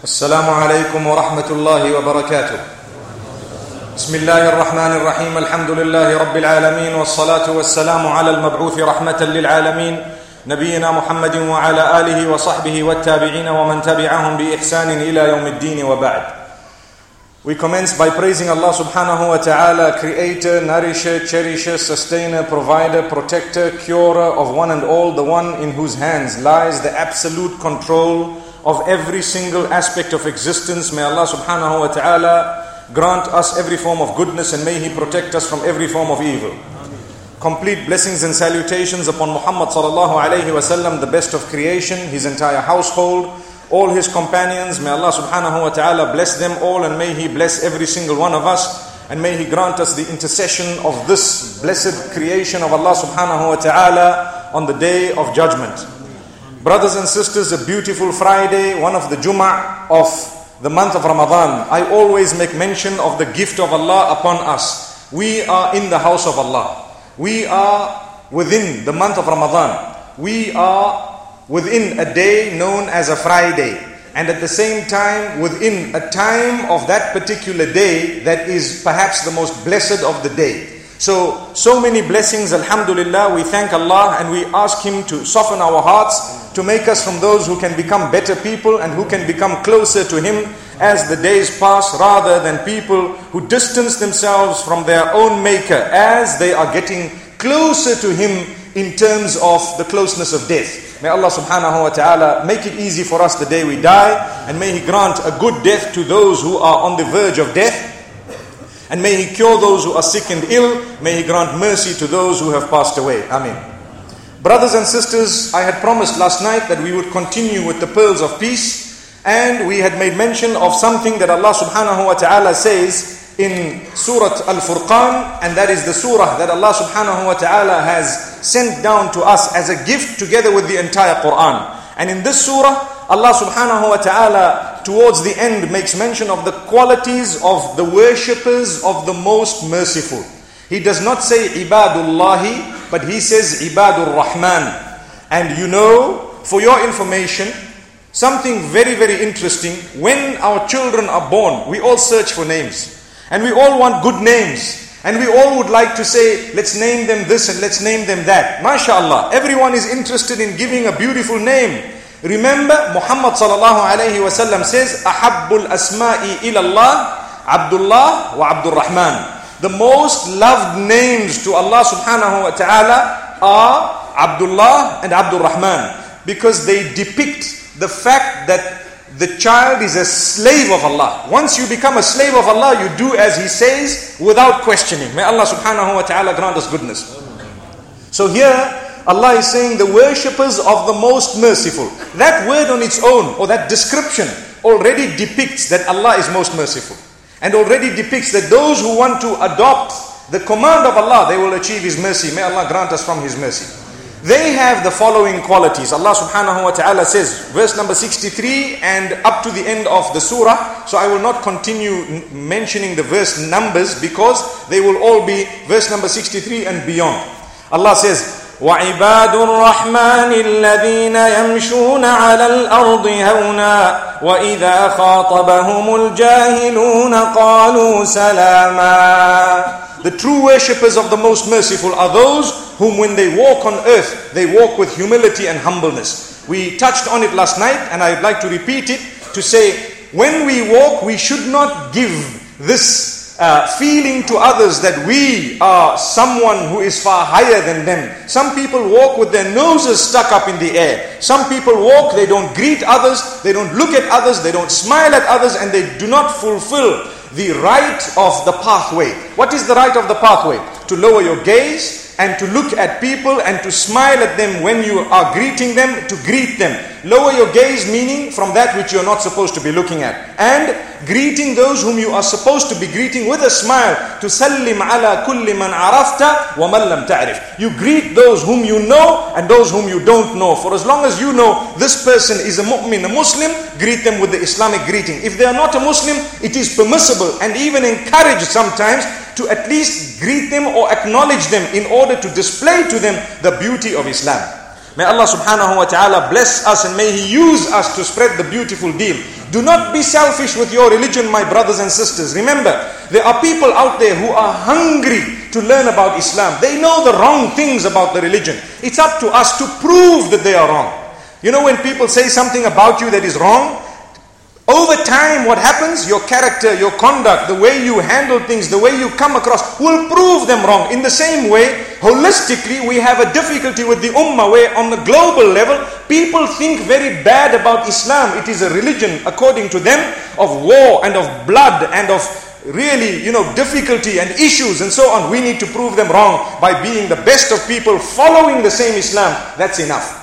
السلام عليكم ورحمة الله وبركاته. بسم الله الرحمن الرحيم. الحمد لله رب العالمين، والصلاة والسلام على المبعوث رحمة للعالمين نبينا محمد وعلى آله وصحبه والتابعين ومن تبعهم بإحسان إلى يوم الدين وبعد. We commence by praising Allah subhanahu wa ta'ala, creator, nourisher, cherisher, sustainer, provider, protector, curer of one and all, the one in whose hands lies the absolute control of every single aspect of existence. May Allah subhanahu wa ta'ala grant us every form of goodness, and may He protect us from every form of evil. Complete blessings and salutations upon Muhammad sallallahu alayhi wa sallam, the best of creation, his entire household, all his companions. May Allah subhanahu wa ta'ala bless them all, and may He bless every single one of us, and may He grant us the intercession of this blessed creation of Allah subhanahu wa ta'ala on the day of judgment. Brothers and sisters, a beautiful Friday, one of the Jum'ah of the month of Ramadan. I always make mention of the gift of Allah upon us. We are in the house of Allah. We are within the month of Ramadan. We are within a day known as a Friday, and at the same time within a time of that particular day that is perhaps the most blessed of the day. So many blessings, alhamdulillah. We thank Allah and we ask Him to soften our hearts, to make us from those who can become better people and who can become closer to Him as the days pass, rather than people who distance themselves from their own Maker as they are getting closer to Him in terms of the closeness of death. May Allah subhanahu wa ta'ala make it easy for us the day we die, and may He grant a good death to those who are on the verge of death, and may He cure those who are sick and ill. May He grant mercy to those who have passed away. Ameen. Brothers and sisters, I had promised last night that we would continue with the pearls of peace, and we had made mention of something that Allah subhanahu wa ta'ala says in Surah Al-Furqan, and that is the surah that Allah subhanahu wa ta'ala has sent down to us as a gift together with the entire Quran. And in this surah, Allah subhanahu wa ta'ala towards the end makes mention of the qualities of the worshippers of the most merciful. He does not say ibadullahi, but He says ibadur rahman. And you know, for your information, something very, very interesting. When our children are born, we all search for names. And we all want good names. And we all would like to say, let's name them this and let's name them that. MashaAllah, everyone is interested in giving a beautiful name. Remember, Muhammad sallallahu alayhi wa sallam says, Ahabbul asma'i ilallah, Abdullah wa Abdul Rahman. The most loved names to Allah subhanahu wa ta'ala are Abdullah and Abdul Rahman, because they depict the fact that the child is a slave of Allah. Once you become a slave of Allah, you do as He says without questioning. May Allah subhanahu wa ta'ala grant us goodness. So here, Allah is saying the worshippers of the most merciful. That word on its own, or that description, already depicts that Allah is most merciful. And already depicts that those who want to adopt the command of Allah, they will achieve His mercy. May Allah grant us from His mercy. They have the following qualities. Allah subhanahu wa ta'ala says, verse number 63 and up to the end of the surah. So I will not continue mentioning the verse numbers, because they will all be verse number 63 and beyond. Allah says, وَعِبَادُ الرَّحْمَنِ الَّذِينَ يَمْشُونَ عَلَى الْأَرْضِ هَوْنًا وَإِذَا خَاطَبَهُمُ الْجَاهِلُونَ قَالُوا سَلَامًا. The true worshippers of the most merciful are those whom when they walk on earth, they walk with humility and humbleness. We touched on it last night, and I'd like to repeat it to say, when we walk, we should not give this feeling to others that we are someone who is far higher than them. Some people walk with their noses stuck up in the air. Some people walk, they don't greet others, they don't look at others, they don't smile at others, and they do not fulfill the right of the pathway. What is the right of the pathway? To lower your gaze and to look at people and to smile at them when you are greeting them, to greet them. Lower your gaze, meaning from that which you are not supposed to be looking at. And greeting those whom you are supposed to be greeting with a smile. تُسَلِّمْ عَلَى كُلِّ مَنْ عَرَفْتَ وَمَنْ لَمْ تَعْرِفْ. You greet those whom you know and those whom you don't know. For as long as you know this person is a mu'min, a Muslim, greet them with the Islamic greeting. If they are not a Muslim, it is permissible and even encouraged sometimes to at least greet them or acknowledge them in order to display to them the beauty of Islam. May Allah subhanahu wa ta'ala bless us and may He use us to spread the beautiful deen. Do not be selfish with your religion, my brothers and sisters. Remember, there are people out there who are hungry to learn about Islam. They know the wrong things about the religion. It's up to us to prove that they are wrong. You know, when people say something about you that is wrong, over time, what happens? Your character, your conduct, the way you handle things, the way you come across will prove them wrong. In the same way, holistically, we have a difficulty with the ummah where on the global level, people think very bad about Islam. It is a religion, according to them, of war and of blood and of really, difficulty and issues and so on. We need to prove them wrong by being the best of people, following the same Islam. That's enough.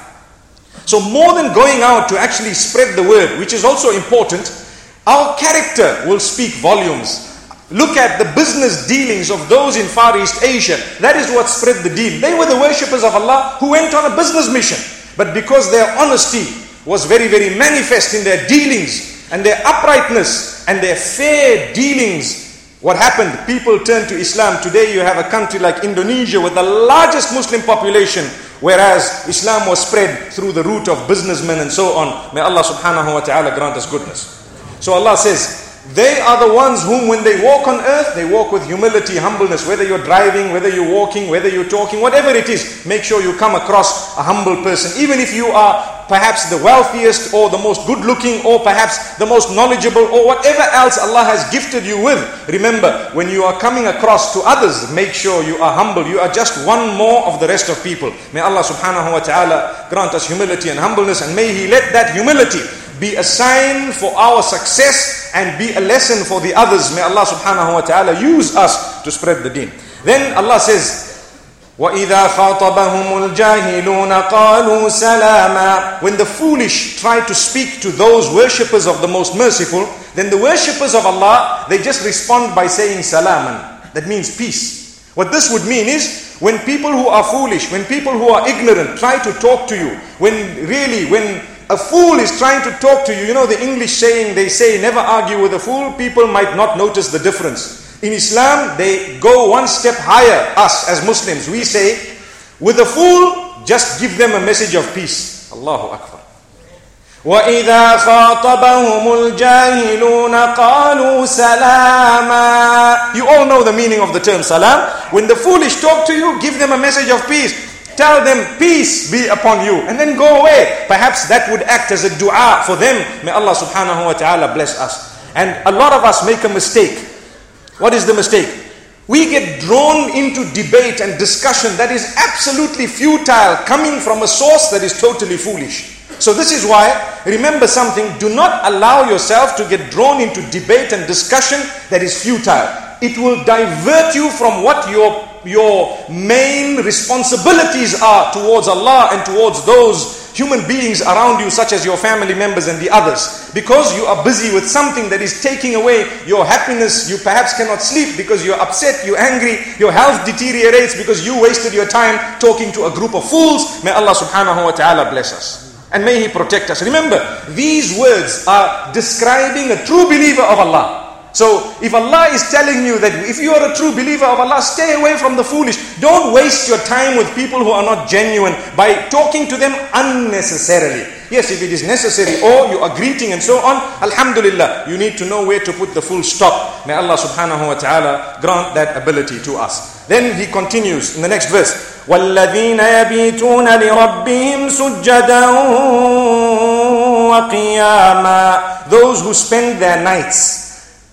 So more than going out to actually spread the word, which is also important, our character will speak volumes. Look at the business dealings of those in Far East Asia. That is what spread the deen. They were the worshippers of Allah who went on a business mission. But because their honesty was very, very manifest in their dealings and their uprightness and their fair dealings, what happened? People turned to Islam. Today you have a country like Indonesia with the largest Muslim population, whereas Islam was spread through the route of businessmen and so on. May Allah subhanahu wa ta'ala grant us goodness. So Allah says, they are the ones whom when they walk on earth, they walk with humility, humbleness. Whether you're driving, whether you're walking, whether you're talking, whatever it is, make sure you come across a humble person. Even if you are perhaps the wealthiest or the most good looking or perhaps the most knowledgeable or whatever else Allah has gifted you with. Remember, when you are coming across to others, make sure you are humble. You are just one more of the rest of people. May Allah subhanahu wa ta'ala grant us humility and humbleness, and may He let that humility be a sign for our success and be a lesson for the others. May Allah subhanahu wa ta'ala use us to spread the deen. Then Allah says, وَإِذَا خَاطَبَهُمُ الْجَاهِلُونَ قَالُوا سَلَامًا. When the foolish try to speak to those worshippers of the Most Merciful, then the worshippers of Allah, they just respond by saying salaman. That means peace. What this would mean is, when people who are foolish, when people who are ignorant try to talk to you, when a fool is trying to talk to you, the English saying, they say, never argue with a fool, people might not notice the difference. In Islam, they go one step higher, us as Muslims. We say, with a fool, just give them a message of peace. Allahu Akbar. وَإِذَا خَاطَبَهُمُ الْجَاهِلُونَ قَالُوا سَلَامًا. You all know the meaning of the term salam. When the foolish talk to you, give them a message of peace. Tell them, peace be upon you, and then go away. Perhaps that would act as a dua for them. May Allah subhanahu wa ta'ala bless us. And a lot of us make a mistake. What is the mistake? We get drawn into debate and discussion that is absolutely futile, coming from a source that is totally foolish. So this is why, remember something, do not allow yourself to get drawn into debate and discussion that is futile. It will divert you from what your main responsibilities are towards Allah and towards those human beings around you, such as your family members and the others. Because you are busy with something that is taking away your happiness, you perhaps cannot sleep because you're upset, you're angry, your health deteriorates because you wasted your time talking to a group of fools. May Allah subhanahu wa ta'ala bless us. And may He protect us. Remember, these words are describing a true believer of Allah. So, if Allah is telling you that if you are a true believer of Allah, stay away from the foolish. Don't waste your time with people who are not genuine by talking to them unnecessarily. Yes, if it is necessary, or you are greeting and so on, alhamdulillah, you need to know where to put the full stop. May Allah subhanahu wa ta'ala grant that ability to us. Then He continues in the next verse, وَالَّذِينَ يَبِيتُونَ لِرَبِّهِمْ سُجَّدًا وَقِيَامًا. Those who spend their nights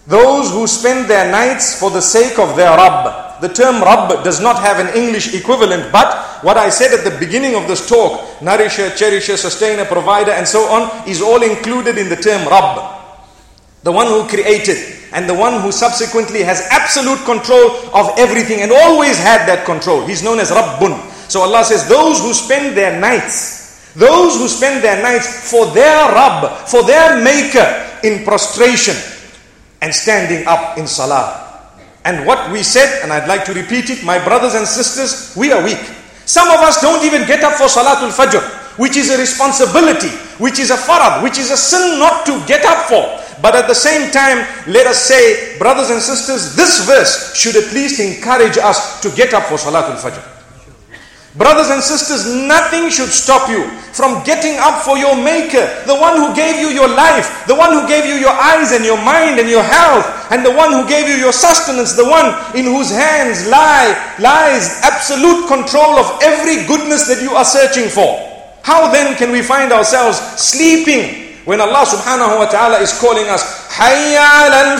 for the sake of their Rabb. The term Rabb does not have an English equivalent, but what I said at the beginning of this talk, nourisher, cherisher, sustainer, provider and so on, is all included in the term Rabb. The one who created and the one who subsequently has absolute control of everything and always had that control. He's known as Rabbun. So Allah says, those who spend their nights for their Rabb, for their Maker, in prostration and standing up in salah. And what we said, and I'd like to repeat it, my brothers and sisters, we are weak. Some of us don't even get up for Salatul Fajr, which is a responsibility, which is a farad, which is a sin not to get up for. But at the same time, let us say, brothers and sisters, this verse should at least encourage us to get up for Salatul Fajr. Brothers and sisters, nothing should stop you from getting up for your Maker, the one who gave you your life, the one who gave you your eyes and your mind and your health, and the one who gave you your sustenance, the one in whose hands lies absolute control of every goodness that you are searching for. How then can we find ourselves sleeping when Allah subhanahu wa ta'ala is calling us, Hayya al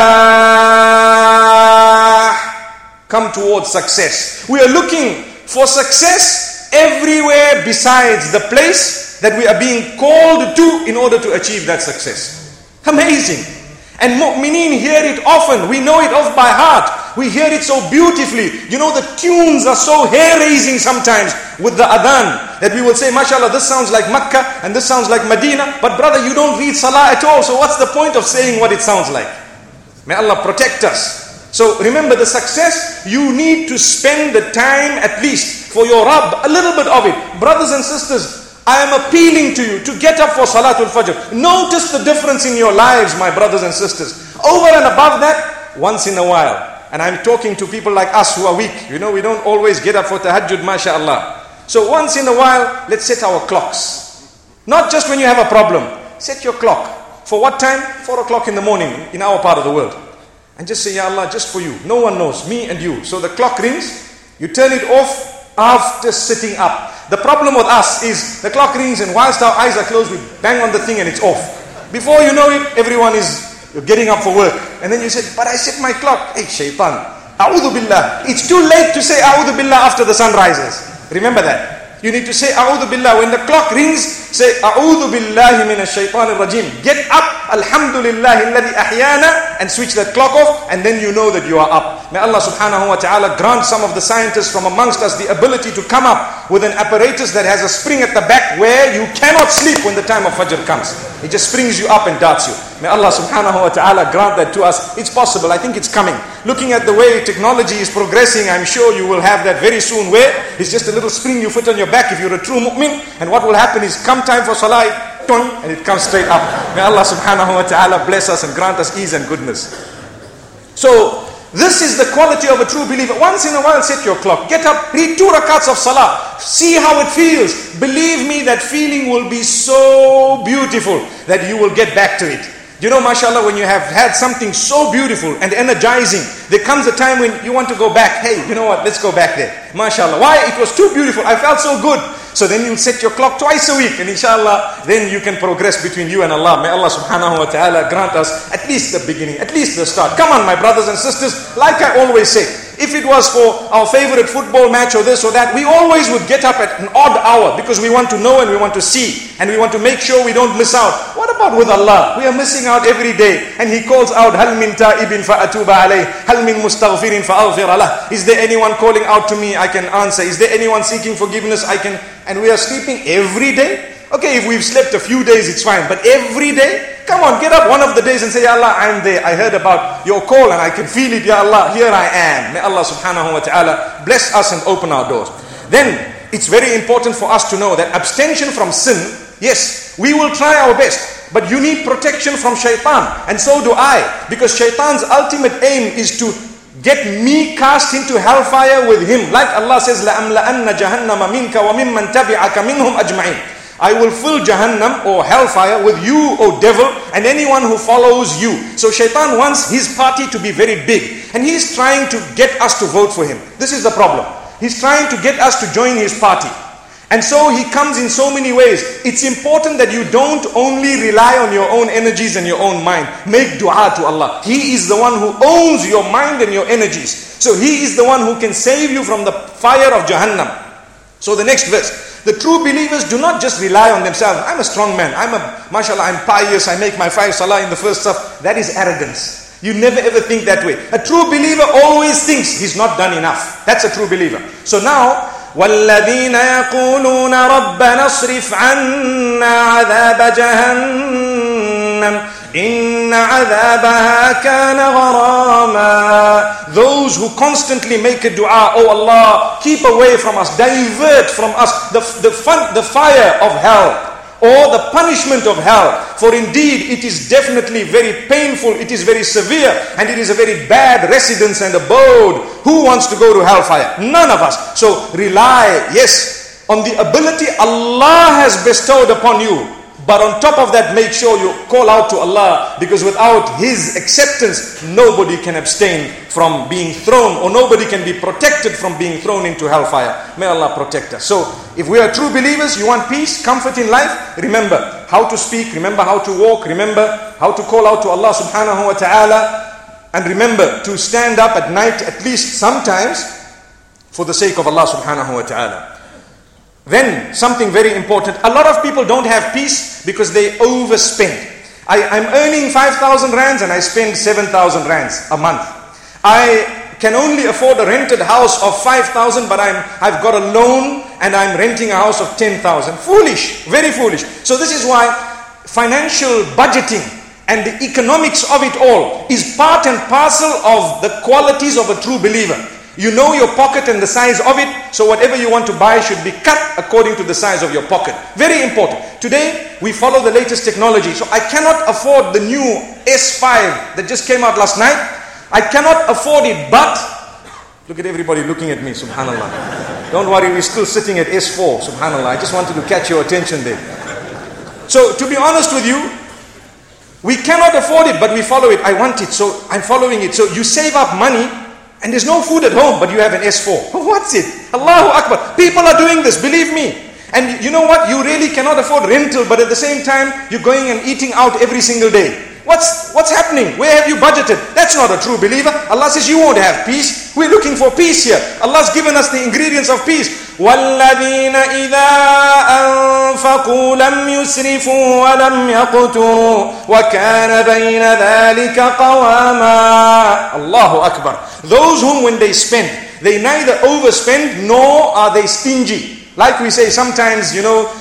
falah, come towards success. We are looking for success everywhere besides the place that we are being called to in order to achieve that success. Amazing. And mu'mineen hear it often. We know it off by heart. We hear it so beautifully. You know, the tunes are so hair-raising sometimes with the adhan that we will say, mashallah, this sounds like Makkah and this sounds like Medina. But brother, you don't read salah at all. So what's the point of saying what it sounds like? May Allah protect us. So remember, the success, you need to spend the time at least for your Rabb, a little bit of it. Brothers and sisters, I am appealing to you to get up for Salatul Fajr. Notice the difference in your lives, my brothers and sisters. Over and above that, once in a while. And I'm talking to people like us who are weak. You know, we don't always get up for tahajjud, mashallah. So once in a while, let's set our clocks. Not just when you have a problem. Set your clock. For what time? 4 o'clock in the morning in our part of the world. And just say, Ya Allah, just for you. No one knows, me and you. So the clock rings, you turn it off after sitting up. The problem with us is the clock rings and whilst our eyes are closed, we bang on the thing and it's off. Before you know it, everyone is getting up for work. And then you say, but I set my clock. Hey, shaitan. A'udhu billah. It's too late to say A'udhu billah after the sun rises. Remember that. You need to say A'udhu billah. When the clock rings, say A'udhu billahi minash shaitanir rajim. Get up, alhamdulillahi alladhi ahyana, and switch that clock off, and then you know that you are up. May Allah subhanahu wa ta'ala grant some of the scientists from amongst us the ability to come up with an apparatus that has a spring at the back where you cannot sleep when the time of Fajr comes. It just springs you up and darts you. May Allah subhanahu wa ta'ala grant that to us. It's possible. I think it's coming. Looking at the way technology is progressing, I'm sure you will have that very soon, where it's just a little spring you put on your back if you're a true mu'min, and what will happen is come time for salah, and it comes straight up. May Allah subhanahu wa ta'ala bless us and grant us ease and goodness. So this is the quality of a true believer. Once in a while, set your clock. Get up, read 2 rakats of salah. See how it feels. Believe me, that feeling will be so beautiful that you will get back to it. You know, mashallah, when you have had something so beautiful and energizing, there comes a time when you want to go back. Hey, you know what? Let's go back there. Mashallah. Why? It was too beautiful. I felt so good. So then you set your clock twice a week, and inshallah, then you can progress between you and Allah. May Allah subhanahu wa ta'ala grant us at least the beginning, at least the start. Come on, my brothers and sisters. Like I always say, if it was for our favorite football match or this or that, we always would get up at an odd hour because we want to know and we want to see and we want to make sure we don't miss out. What about with Allah? We are missing out every day, and He calls out, Hal min ta'ibin fa'atuba alayh, Hal min mustaghfirin fa'aghfir alah. Is there anyone calling out to me? I can answer. Is there anyone seeking forgiveness? I can. And we are sleeping every day? Okay, if we've slept a few days, it's fine. But every day? Come on, get up one of the days and say, Ya Allah, I'm there. I heard about your call and I can feel it. Ya Allah, here I am. May Allah subhanahu wa ta'ala bless us and open our doors. Then, it's very important for us to know that abstention from sin, yes, we will try our best. But you need protection from shaitan. And so do I. Because shaitan's ultimate aim is to get me cast into hellfire with him. Like Allah says, لَأَمْلَأَنَّ جَهَنَّمَ مِنْكَ وَمِمَّنْ تَبِعَكَ مِنْهُمْ أَجْمَعِينَ. I will fill Jahannam or hellfire with you, O devil, and anyone who follows you. So shaitan wants his party to be very big. And he's trying to get us to vote for him. This is the problem. He's trying to get us to join his party. And so he comes in so many ways. It's important that you don't only rely on your own energies and your own mind. Make dua to Allah. He is the one who owns your mind and your energies. So He is the one who can save you from the fire of Jahannam. So the next verse. The true believers do not just rely on themselves. I'm a strong man. Mashallah, I'm pious. I make my 5 salah in the first saf. That is arrogance. You never ever think that way. A true believer always thinks he's not done enough. That's a true believer. So now, وَالَّذِينَ يَقُولُونَ رَبَّنَا اصْرِفْ عَنَّا عَذَابَ جَهَنَّمَ إِنَّ عَذَابَهَا كَانَ غَرَامًا. Those who constantly make a dua, Oh Allah, keep away from us, divert from us the fire of hell. or the punishment of hell. For indeed, it is definitely very painful, it is very severe, and it is a very bad residence and abode. Who wants to go to hellfire? None of us. So rely, yes, on the ability Allah has bestowed upon you. But on top of that, make sure you call out to Allah, because without His acceptance, nobody can abstain from being thrown, or nobody can be protected from being thrown into hellfire. May Allah protect us. So, if we are true believers, you want peace, comfort in life, remember how to speak, remember how to walk, remember how to call out to Allah subhanahu wa ta'ala, and remember to stand up at night at least sometimes for the sake of Allah subhanahu wa ta'ala. Then, something very important. A lot of people don't have peace because they overspend. I'm earning 5,000 rands and I spend 7,000 rands a month. I can only afford a rented house of 5,000, but I've got a loan and I'm renting a house of 10,000. Foolish, very foolish. So this is why financial budgeting and the economics of it all is part and parcel of the qualities of a true believer. You know your pocket and the size of it, so whatever you want to buy should be cut according to the size of your pocket. Very important. Today, we follow the latest technology. So I cannot afford the new S5 that just came out last night. I cannot afford it, but look at everybody looking at me, subhanallah. Don't worry, we're still sitting at S4, subhanallah. I just wanted to catch your attention there. So to be honest with you, we cannot afford it, but we follow it. I want it, so I'm following it. So you save up money, and there's no food at home, but you have an S4. What's it? Allahu Akbar. People are doing this, believe me. And you know what? You really cannot afford rental, but at the same time, you're going and eating out every single day. What's happening? Where have you budgeted? That's not a true believer. Allah says you won't have peace. We're looking for peace here. Allah's given us the ingredients of peace. وَالَّذِينَ إِذَا أَنفَقُوا لَمْ يُسْرِفُوا وَلَمْ يَقْتُرُوا وَكَانَ بَيْنَ ذَلِكَ قَوَامًا. Allahu Akbar. Those whom when they spend, they neither overspend nor are they stingy. Like we say sometimes,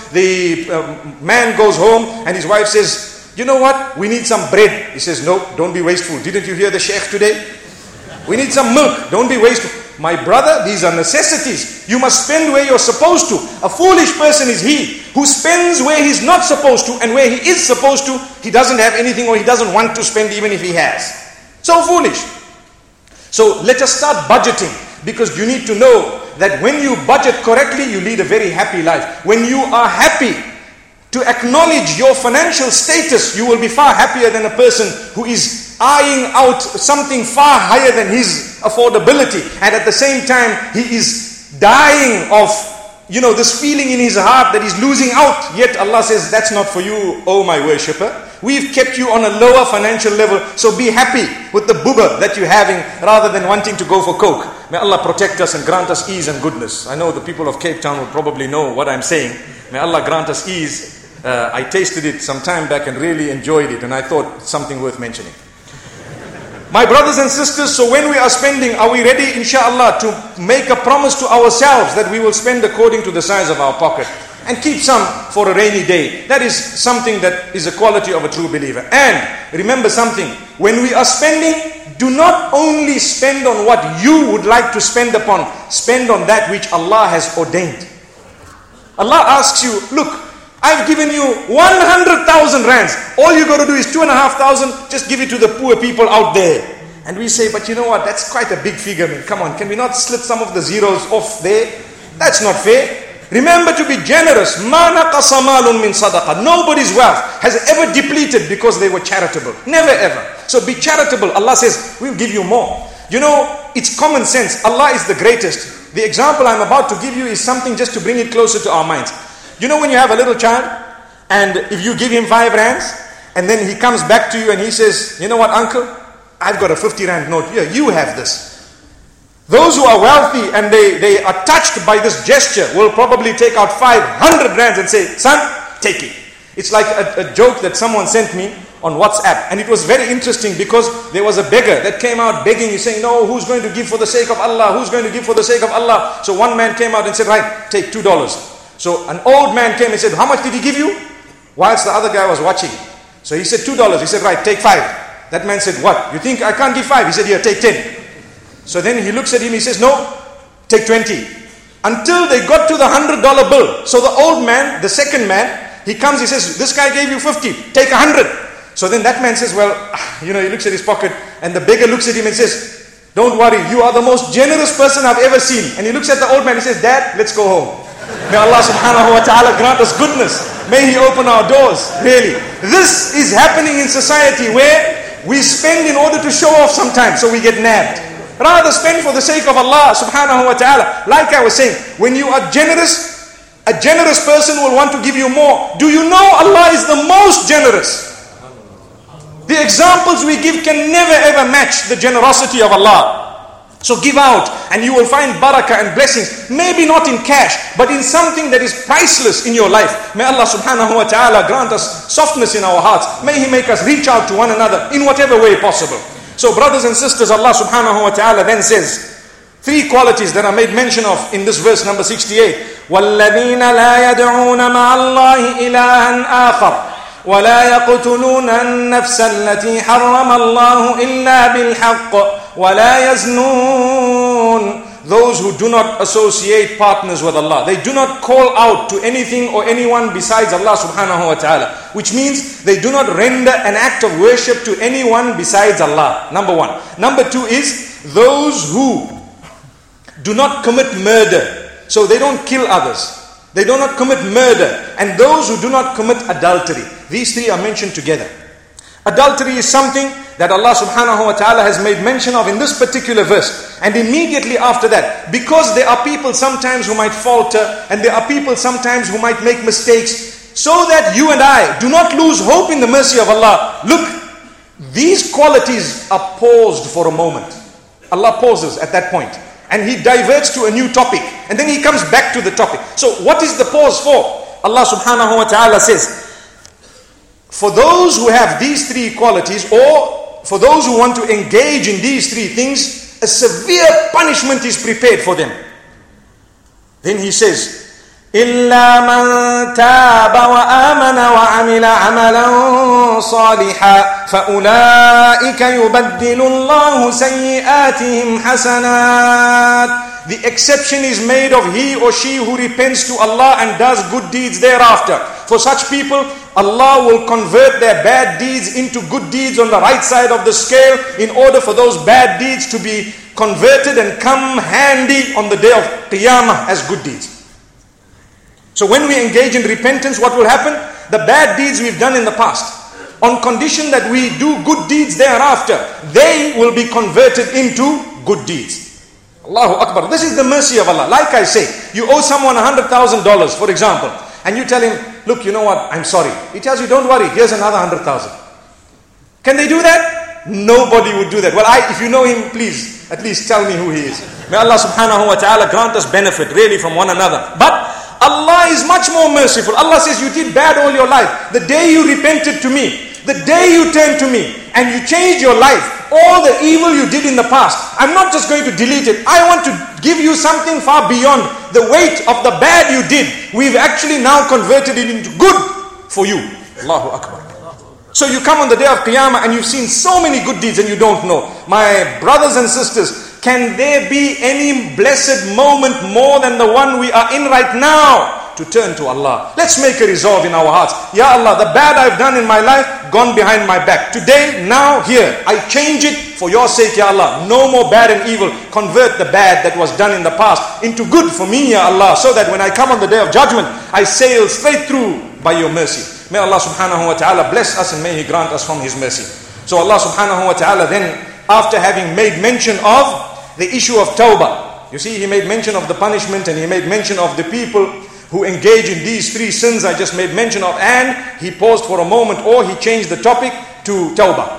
the man goes home and his wife says, you know what? We need some bread. He says, no, don't be wasteful. Didn't you hear the sheikh today? We need some milk. Don't be wasteful. My brother, these are necessities. You must spend where you're supposed to. A foolish person is he who spends where he's not supposed to, and where he is supposed to, he doesn't have anything, or he doesn't want to spend even if he has. So foolish. So let us start budgeting, because you need to know that when you budget correctly, you lead a very happy life. When you are happy to acknowledge your financial status, you will be far happier than a person who is eyeing out something far higher than his affordability, and at the same time he is dying of this feeling in his heart that he's losing out. Yet Allah says, that's not for you, oh my worshipper. We've kept you on a lower financial level, so be happy with the bubba that you're having rather than wanting to go for coke. May Allah protect us and grant us ease and goodness. I know the people of Cape Town will probably know what I'm saying. May Allah grant us ease. I tasted it some time back and really enjoyed it, and I thought something worth mentioning. My brothers and sisters, so when we are spending, are we ready, inshallah, to make a promise to ourselves that we will spend according to the size of our pocket and keep some for a rainy day? That is something that is a quality of a true believer. And remember something, when we are spending, do not only spend on what you would like to spend upon, spend on that which Allah has ordained. Allah asks you, look, I've given you 100,000 rands. All you got to do is 2,500. Just give it to the poor people out there. And we say, but you know what? That's quite a big figure. I mean, come on, can we not slip some of the zeros off there? That's not fair. Remember to be generous. مَا نَقَصَ مَالٌ مِّن صَدَقَةٍ. Nobody's wealth has ever depleted because they were charitable. Never ever. So be charitable. Allah says, we'll give you more. It's common sense. Allah is the greatest. The example I'm about to give you is something just to bring it closer to our minds. When you have a little child, and if you give him 5 rands, and then he comes back to you and he says, you know what, uncle? I've got a 50 rand note. Here, you have this. Those who are wealthy and they are touched by this gesture will probably take out 500 rands and say, son, take it. It's like a joke that someone sent me on WhatsApp, and it was very interesting because there was a beggar that came out begging. He's saying, no, who's going to give for the sake of Allah? Who's going to give for the sake of Allah? So one man came out and said, right, take $2. So an old man came and said, how much did he give you? Whilst the other guy was watching. So he said, $2. He said, right, take 5. That man said, what? You think I can't give 5? He said, here, take 10. So then he looks at him, he says, no, take 20. Until they got to the $100 bill. So the old man, the second man, He comes, he says, this guy gave you 50, take 100. So then that man says, well, he looks at his pocket, and the beggar looks at him and says, don't worry, you are the most generous person I've ever seen. And he looks at the old man and says, Dad, let's go home. May Allah subhanahu wa ta'ala grant us goodness. May He open our doors, really. This is happening in society where we spend in order to show off sometimes, so we get nabbed. Rather spend for the sake of Allah subhanahu wa ta'ala. Like I was saying, when you are generous, a generous person will want to give you more. Do you know Allah is the most generous? The examples we give can never ever match the generosity of Allah. So give out and you will find barakah and blessings. Maybe not in cash, but in something that is priceless in your life. May Allah subhanahu wa ta'ala grant us softness in our hearts. May He make us reach out to one another in whatever way possible. So brothers and sisters, Allah subhanahu wa ta'ala then says, 3 qualities that are made mention of in this verse number 68. وَالَّذِينَ لَا يَدْعُونَ مَعَ اللَّهِ إِلَهًا آخَرَ ولا يقتلون النفس التي حرم الله إلا بالحق ولا يزنون. Those who do not associate partners with Allah. They do not call out to anything or anyone besides Allah subhanahu wa ta'ala. Which means they do not render an act of worship to anyone besides Allah. Number 1. Number 2 is those who do not commit murder. So they don't kill others. They do not commit murder. And those who do not commit adultery. These 3 are mentioned together. Adultery is something that Allah subhanahu wa ta'ala has made mention of in this particular verse. And immediately after that, because there are people sometimes who might falter, and there are people sometimes who might make mistakes, so that you and I do not lose hope in the mercy of Allah. Look, these qualities are paused for a moment. Allah pauses at that point. And He diverts to a new topic. And then He comes back to the topic. So what is the pause for? Allah subhanahu wa ta'ala says, for those who have these 3 qualities, or for those who want to engage in these 3 things, a severe punishment is prepared for them. Then He says, إِلَّا مَنْ تَابَ وَآمَنَ وَعَمِلَ عَمَلًا صَالِحًا فَأُولَٰئِكَ يُبَدِّلُ اللَّهُ سَيِّئَاتِهِمْ حَسَنَاتٍ. The exception is made of he or she who repents to Allah and does good deeds thereafter. For such people, Allah will convert their bad deeds into good deeds on the right side of the scale, in order for those bad deeds to be converted and come handy on the day of Qiyamah as good deeds. So when we engage in repentance, what will happen? The bad deeds we've done in the past, on condition that we do good deeds thereafter, they will be converted into good deeds. Allahu Akbar. This is the mercy of Allah. Like I say, you owe someone $100,000, for example, and you tell him, look, you know what, I'm sorry. He tells you, don't worry, here's another 100,000. Can they do that? Nobody would do that. Well, if you know him, please, at least tell me who he is. May Allah subhanahu wa ta'ala grant us benefit really from one another. But Allah is much more merciful. Allah says, you did bad all your life. The day you repented to me, the day you turned to me, and you changed your life, all the evil you did in the past, I'm not just going to delete it. I want to give you something far beyond the weight of the bad you did. We've actually now converted it into good for you. Allahu Akbar. So you come on the day of Qiyamah and you've seen so many good deeds and you don't know. My brothers and sisters, can there be any blessed moment more than the one we are in right now? To turn to Allah. Let's make a resolve in our hearts. Ya Allah, the bad I've done in my life, gone behind my back. Today, now, here, I change it for your sake, Ya Allah. No more bad and evil. Convert the bad that was done in the past into good for me, Ya Allah, so that when I come on the day of judgment, I sail straight through by your mercy. May Allah subhanahu wa ta'ala bless us and may He grant us from His mercy. So Allah subhanahu wa ta'ala then, after having made mention of the issue of tawbah, you see, He made mention of the punishment and He made mention of the people who engage in these 3 sins I just made mention of, and He paused for a moment, or He changed the topic to tawbah.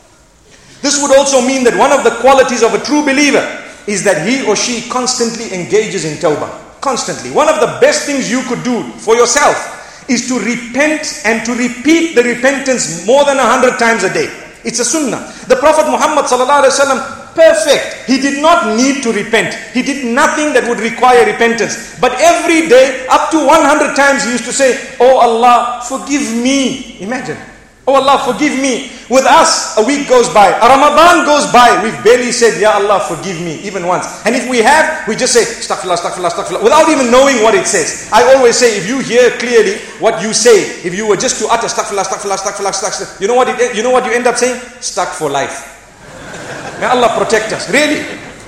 This would also mean that one of the qualities of a true believer is that he or she constantly engages in tawbah. Constantly. One of the best things you could do for yourself is to repent and to repeat the repentance more than 100 times a day. It's a sunnah. The Prophet Muhammad sallallahu alaihi wasallam, perfect. He did not need to repent. He did nothing that would require repentance. But every day, up to 100 times, he used to say, Oh Allah, forgive me. Imagine. Oh Allah, forgive me. With us, a week goes by, a Ramadan goes by, we've barely said, Ya Allah, forgive me, even once. And if we have, we just say, Astaghfirullah, Astaghfirullah, Astaghfirullah, without even knowing what it says. I always say, if you hear clearly what you say, if you were just to utter Astaghfirullah, Astaghfirullah, Astaghfirullah, Astaghfirullah, you know what you end up saying? Stuck for life. May Allah protect us. Really?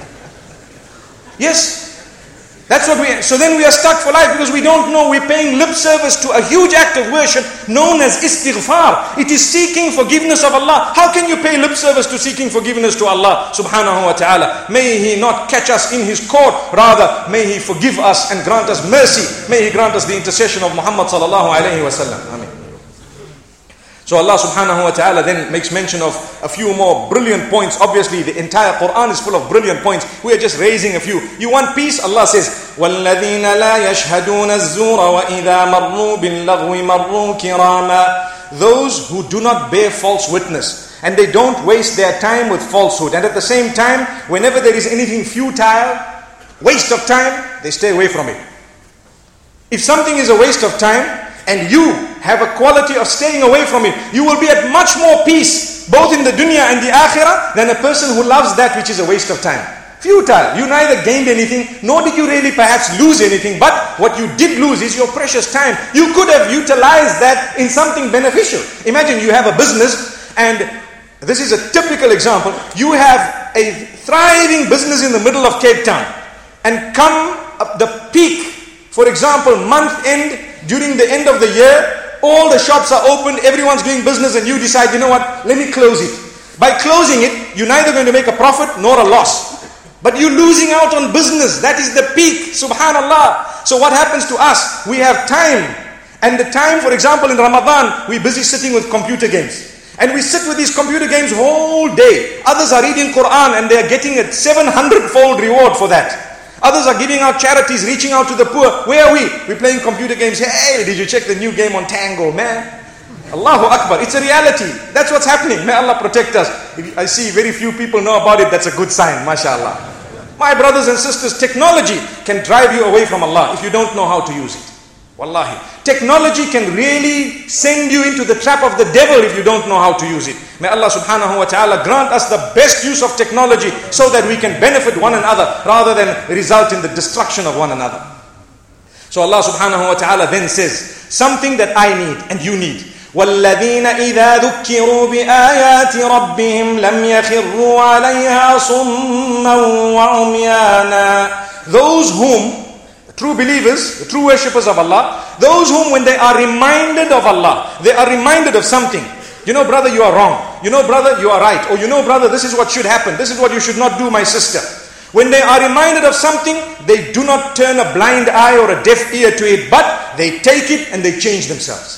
Yes. That's what so then we are stuck for life because we don't know. We're paying lip service to a huge act of worship known as istighfar. It is seeking forgiveness of Allah. How can you pay lip service to seeking forgiveness to Allah subhanahu wa ta'ala? May He not catch us in His court. Rather, may He forgive us and grant us mercy. May He grant us the intercession of Muhammad sallallahu alayhi wa sallam. Ameen. So Allah subhanahu wa ta'ala then makes mention of a few more brilliant points. Obviously the entire Quran is full of brilliant points. We are just raising a few. You want peace? Allah says, وَالَّذِينَ لَا يَشْهَدُونَ الزُّورَ وَإِذَا مَرُّوا بِاللَّغْوِ مَرُّوا كِرَامًا. Those who do not bear false witness and they don't waste their time with falsehood. And at the same time, whenever there is anything futile, waste of time, they stay away from it. If something is a waste of time, and you have a quality of staying away from it, you will be at much more peace, both in the dunya and the akhirah, than a person who loves that which is a waste of time. Futile. You neither gained anything, nor did you really perhaps lose anything, but what you did lose is your precious time. You could have utilized that in something beneficial. Imagine you have a business, and this is a typical example. You have a thriving business in the middle of Cape Town, and come up the peak, for example, month end, during the end of the year, all the shops are open, everyone's doing business, and you decide, you know what, let me close it. By closing it, you're neither going to make a profit nor a loss. But you're losing out on business. That is the peak, subhanallah. So what happens to us? We have time. And the time, for example, in Ramadan, we're busy sitting with computer games. And we sit with these computer games whole day. Others are reading Quran and they're getting a 700-fold reward for that. Others are giving out charities, reaching out to the poor. Where are we? We're playing computer games. Hey, did you check the new game on Tango, man? Allahu Akbar. It's a reality. That's what's happening. May Allah protect us. I see very few people know about it. That's a good sign, mashallah. My brothers and sisters, technology can drive you away from Allah if you don't know how to use it. Wallahi. Technology can really send you into the trap of the devil if you don't know how to use it. May Allah subhanahu wa ta'ala grant us the best use of technology so that we can benefit one another rather than result in the destruction of one another. So Allah subhanahu wa ta'ala then says, something that I need and you need. وَالَّذِينَ إِذَا ذُكِّرُوا بِآيَاتِ رَبِّهِمْ لَمْ يَخِرُّوا عَلَيْهَا صُمًّا وَعُمْيَانًا. Those whom, the true believers, the true worshippers of Allah, those whom when they are reminded of Allah, they are reminded of something. You know, brother, you are wrong. You know, brother, you are right. Or you know, brother, this is what should happen. This is what you should not do, my sister. When they are reminded of something, they do not turn a blind eye or a deaf ear to it, but they take it and they change themselves.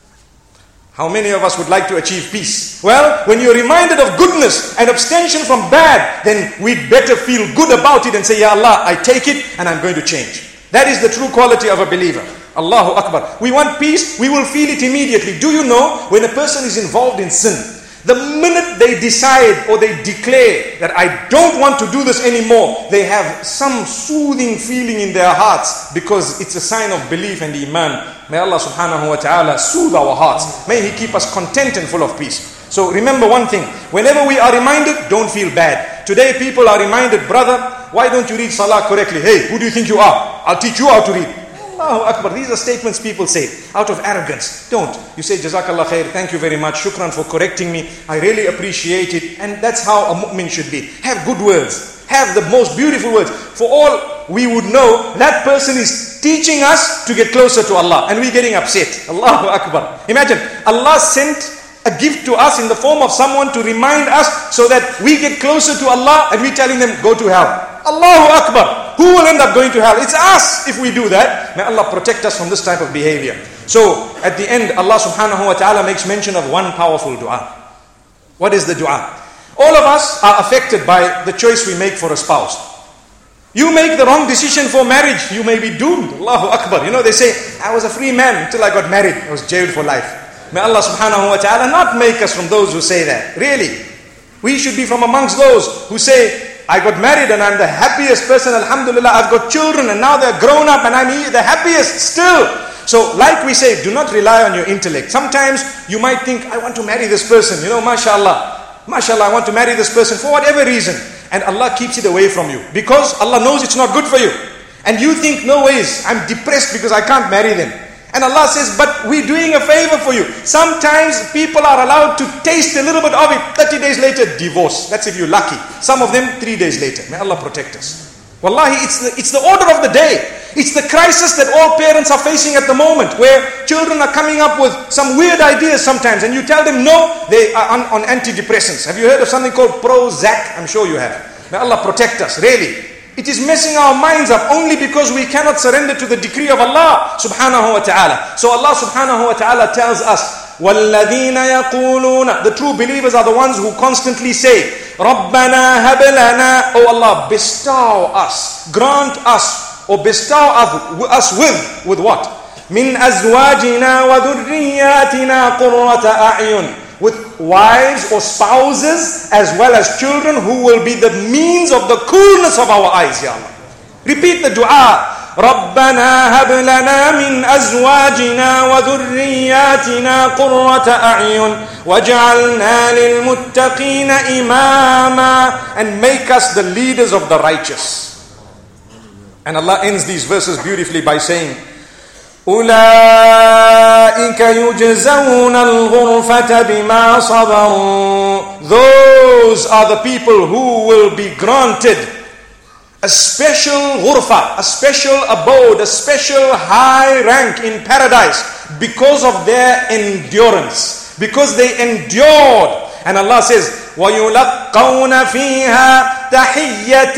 How many of us would like to achieve peace? Well, when you're reminded of goodness and abstention from bad, then we'd better feel good about it and say, Ya Allah, I take it and I'm going to change. That is the true quality of a believer. Allahu Akbar. We want peace, we will feel it immediately. Do you know, when a person is involved in sin, the minute they decide or they declare that I don't want to do this anymore, they have some soothing feeling in their hearts because it's a sign of belief and iman. May Allah subhanahu wa ta'ala soothe our hearts. May He keep us content and full of peace. So remember one thing, whenever we are reminded, don't feel bad. Today people are reminded, brother, why don't you read Salah correctly? Hey, who do you think you are? I'll teach you how to read. Allahu Akbar. These are statements people say out of arrogance. Don't. You say, Jazakallah khair, thank you very much, shukran for correcting me. I really appreciate it. And that's how a mu'min should be. Have good words. Have the most beautiful words. For all we would know, that person is teaching us to get closer to Allah. And we're getting upset. Allahu Akbar. Imagine, Allah sent a gift to us in the form of someone to remind us so that we get closer to Allah and we're telling them, go to hell. Allahu Akbar. Who will end up going to hell? It's us if we do that. May Allah protect us from this type of behavior. So, at the end, Allah subhanahu wa ta'ala makes mention of one powerful dua. What is the dua? All of us are affected by the choice we make for a spouse. You make the wrong decision for marriage, you may be doomed. Allahu Akbar. You know, they say, I was a free man until I got married. I was jailed for life. May Allah subhanahu wa ta'ala not make us from those who say that. Really. We should be from amongst those who say, I got married and I'm the happiest person, alhamdulillah. I've got children and now they're grown up and I'm the happiest still. So like we say, do not rely on your intellect. Sometimes you might think, I want to marry this person, mashallah, I want to marry this person for whatever reason. And Allah keeps it away from you because Allah knows it's not good for you. And you think, no ways, I'm depressed because I can't marry them. And Allah says, but we're doing a favor for you. Sometimes people are allowed to taste a little bit of it. 30 days later, divorce. That's if you're lucky. Some of them, 3 days later. May Allah protect us. Wallahi, it's the order of the day. It's the crisis that all parents are facing at the moment, where children are coming up with some weird ideas sometimes, and you tell them no, they are on antidepressants. Have you heard of something called Prozac? I'm sure you have. May Allah protect us, really. It is messing our minds up only because we cannot surrender to the decree of Allah subhanahu wa ta'ala. So Allah subhanahu wa ta'ala tells us, وَالَّذِينَ يَقُولُونَ, the true believers are the ones who constantly say, رَبَّنَا هَبْ لَنَا, Oh Allah, bestow us, grant us, or bestow us with what? مِنْ أَزْوَاجِنَا وَذُرِّيَّاتِنَا قُرَّةَ أَعْيُنٍ, with wives or spouses as well as children who will be the means of the coolness of our eyes, Ya Allah. Repeat the dua. رَبَّنَا هَبْ لَنَا مِنْ أَزْوَاجِنَا وَذُرِّيَّاتِنَا قُرَّةَ أَعْيُنٍ وَاجْعَلْنَا لِلْمُتَّقِينَ إِمَامًا, and make us the leaders of the righteous. And Allah ends these verses beautifully by saying, أُولَٰئِكَ يُجْزَوْنَ الْغُرْفَةَ بِمَا صَبَرُوا, those are the people who will be granted a special ghurfa, a special abode, a special high rank in paradise because of their endurance, because they endured. And Allah says, وَيُلَقَّوْنَ فِيهَا تَحِيَّةً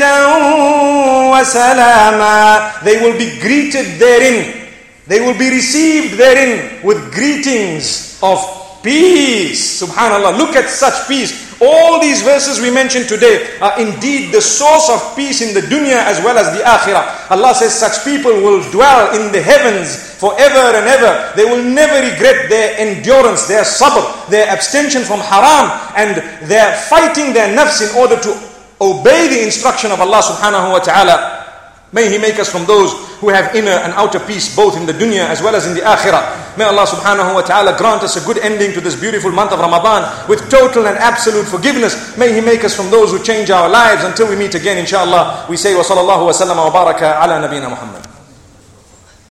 وَسَلَامًا, they will be greeted therein, they will be received therein with greetings of peace. Subhanallah, look at such peace. All these verses we mentioned today are indeed the source of peace in the dunya as well as the akhirah. Allah says such people will dwell in the heavens forever and ever. They will never regret their endurance, their sabr, their abstention from haram, and their fighting their nafs in order to obey the instruction of Allah subhanahu wa ta'ala. May He make us from those who have inner and outer peace both in the dunya as well as in the akhirah. May Allah subhanahu wa ta'ala grant us a good ending to this beautiful month of Ramadan with total and absolute forgiveness. May He make us from those who change our lives. Until we meet again, inshallah, we say wa sallallahu wa sallam wa baraka ala nabina Muhammad.